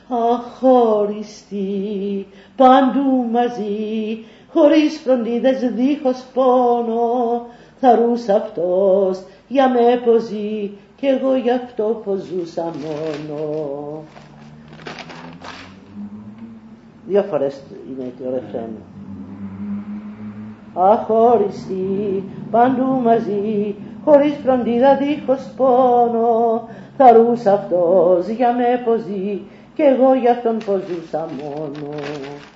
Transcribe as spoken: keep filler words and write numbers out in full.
αχώριστοι, παντού μαζί, χωρίς φροντίδες, δίχως πόνο, θαρούς αυτός για με πως ζει, κι εγώ γι' αυτό πως ζούσα μόνο. Δύο φορές είναι το ρεφρέν. Αχώριστοι, παντού μαζί, χωρίς φροντίδα, δίχως πόνο, θαρούς αυτός για με πως ζει, κι εγώ γι' αυτόν πως ζούσα μόνο.